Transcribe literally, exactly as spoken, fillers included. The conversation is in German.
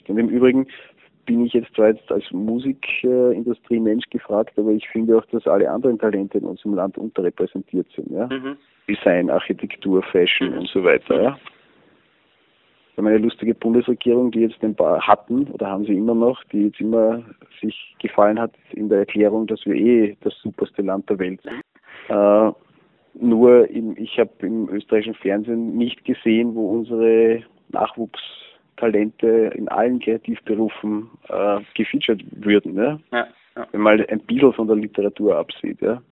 nicht. Und im Übrigen bin ich jetzt zwar jetzt als Musikindustrie-Mensch gefragt, aber ich finde auch, dass alle anderen Talente in unserem Land unterrepräsentiert sind. Ja? Mhm. Design, Architektur, Fashion mhm. und so weiter. Ja? Wir haben eine lustige Bundesregierung, die jetzt ein paar hatten, oder haben sie immer noch, die jetzt immer sich gefallen hat in der Erklärung, dass wir eh das superste Land der Welt sind. Äh, nur im, ich habe im österreichischen Fernsehen nicht gesehen, wo unsere Nachwuchstalente in allen Kreativberufen äh, gefeatured würden. Ne? Ja, ja. Wenn man ein bisschen von der Literatur absieht. Ja?